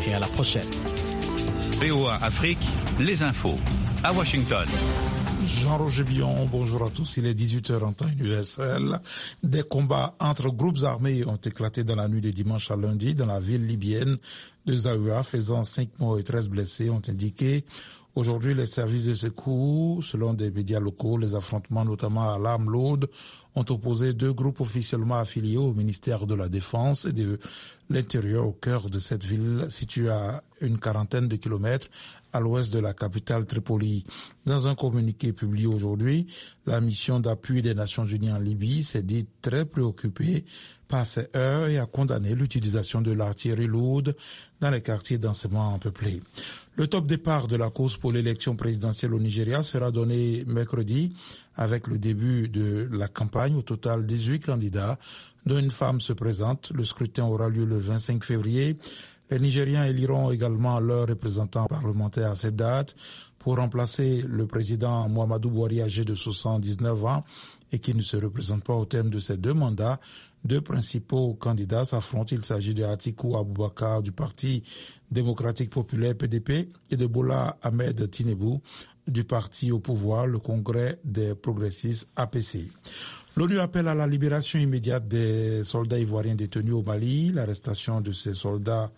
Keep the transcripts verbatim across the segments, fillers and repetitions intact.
et à la prochaine. V O A Afrique, les infos à Washington. Jean-Roger Billon, bonjour à tous. Il est dix-huit heures en temps universel. Des combats entre groupes armés ont éclaté dans la nuit de dimanche à lundi dans la ville libyenne de Zaoua, faisant cinq morts et treize blessés, ont indiqué aujourd'hui les services de secours. Selon des médias locaux, les affrontements, notamment à l'arme lourde, ont opposé deux groupes officiellement affiliés au ministère de la Défense et de l'Intérieur au cœur de cette ville située à une quarantaine de kilomètres à l'ouest de la capitale Tripoli. Dans un communiqué publié aujourd'hui, la mission d'appui des Nations Unies en Libye s'est dite très préoccupée par ces heurts et a condamné l'utilisation de l'artillerie lourde dans les quartiers densément peuplés. Le top départ de la course pour l'élection présidentielle au Nigeria sera donné mercredi avec le début de la campagne. Au total, dix-huit candidats, dont une femme se présente. Le scrutin aura lieu le vingt-cinq février. Les Nigériens éliront également leurs représentants parlementaires à cette date pour remplacer le président Muhammadu Buhari âgé de soixante-dix-neuf ans et qui ne se représente pas au terme de ces deux mandats. Deux principaux candidats s'affrontent. Il s'agit de Atiku Abubakar du Parti démocratique populaire P D P et de Bola Ahmed Tinubu du parti au pouvoir, le Congrès des progressistes A P C. L'ONU appelle à la libération immédiate des soldats ivoiriens détenus au Mali. L'arrestation de ces soldats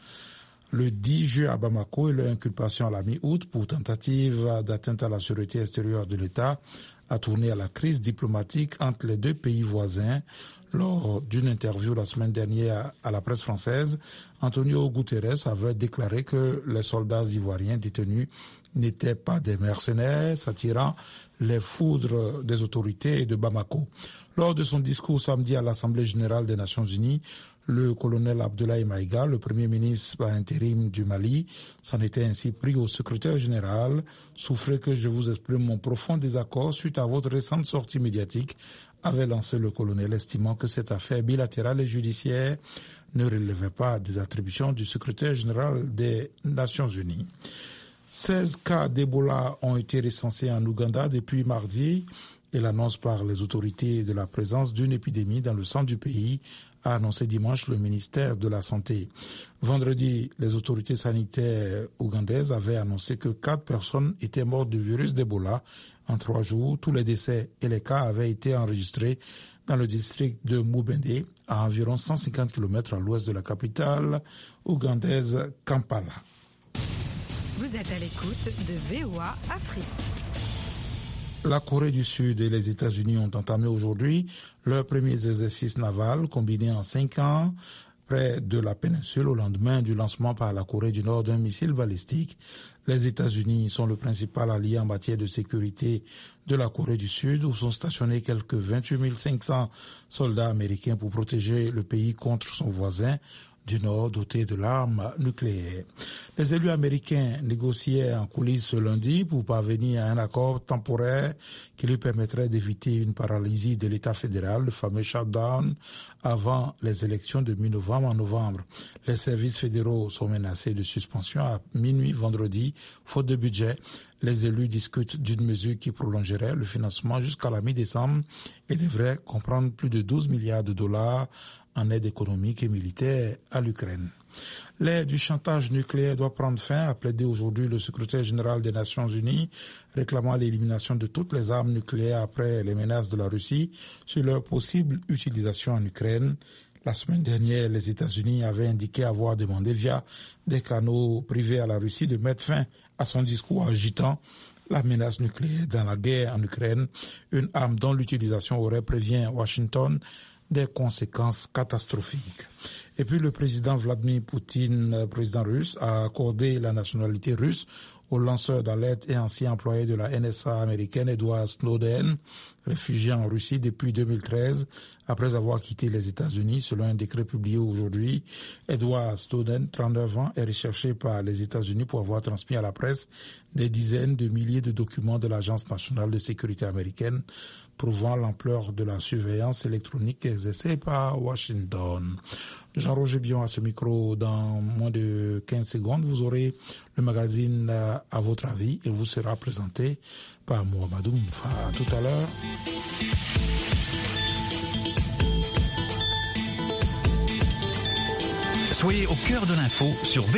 le dix juin à Bamako et leur inculpation à la mi-août pour tentative d'atteinte à la sécurité extérieure de l'État a tourné à la crise diplomatique entre les deux pays voisins. Lors d'une interview la semaine dernière à la presse française, Antonio Guterres avait déclaré que les soldats ivoiriens détenus n'étaient pas des mercenaires, s'attirant les foudres des autorités de Bamako. Lors de son discours samedi à l'Assemblée générale des Nations unies, le colonel Abdoulaye Maïga, le premier ministre par intérim du Mali, s'en était ainsi pris au secrétaire général. Souffrez que je vous exprime mon profond désaccord suite à votre récente sortie médiatique, avait lancé le colonel, estimant que cette affaire bilatérale et judiciaire ne relevait pas des attributions du secrétaire général des Nations unies. seize cas d'Ebola ont été recensés en Ouganda depuis mardi et l'annonce par les autorités de la présence d'une épidémie dans le centre du pays a annoncé dimanche le ministère de la Santé. Vendredi, les autorités sanitaires ougandaises avaient annoncé que quatre personnes étaient mortes du virus d'Ebola en trois jours. Tous les décès et les cas avaient été enregistrés dans le district de Mubende, à environ cent cinquante kilomètres à l'ouest de la capitale ougandaise Kampala. Vous êtes à l'écoute de V O A Afrique. La Corée du Sud et les États-Unis ont entamé aujourd'hui leurs premiers exercices navals combinés en cinq ans près de la péninsule au lendemain du lancement par la Corée du Nord d'un missile balistique. Les États-Unis sont le principal allié en matière de sécurité de la Corée du Sud où sont stationnés quelques vingt-huit mille cinq cents soldats américains pour protéger le pays contre son voisin du Nord doté de l'arme nucléaire. Les élus américains négociaient en coulisses ce lundi pour parvenir à un accord temporaire qui lui permettrait d'éviter une paralysie de l'État fédéral, le fameux shutdown, avant les élections de mi-novembre en novembre. Les services fédéraux sont menacés de suspension à minuit vendredi, faute de budget. Les élus discutent d'une mesure qui prolongerait le financement jusqu'à la mi-décembre et devrait comprendre plus de douze milliards de dollars en aide économique et militaire à l'Ukraine. L'ère du chantage nucléaire doit prendre fin, a plaidé aujourd'hui le secrétaire général des Nations Unies, réclamant l'élimination de toutes les armes nucléaires après les menaces de la Russie sur leur possible utilisation en Ukraine. La semaine dernière, les États-Unis avaient indiqué avoir demandé via des canaux privés à la Russie de mettre fin à son discours agitant la menace nucléaire dans la guerre en Ukraine, une arme dont l'utilisation aurait prévient Washington des conséquences catastrophiques. Et puis le président Vladimir Poutine, président russe, a accordé la nationalité russe au lanceur d'alerte et ancien employé de la N S A américaine Edward Snowden, réfugié en Russie depuis deux mille treize, après avoir quitté les États-Unis. Selon un décret publié aujourd'hui, Edward Snowden, trente-neuf ans, est recherché par les États-Unis pour avoir transmis à la presse des dizaines de milliers de documents de l'Agence nationale de sécurité américaine prouvant l'ampleur de la surveillance électronique exercée par Washington. Jean-Roger Billon à ce micro. Dans moins de quinze secondes, vous aurez le magazine à votre avis et vous sera présenté par Mohamedou Moufa. À tout à l'heure. Soyez au cœur de l'info sur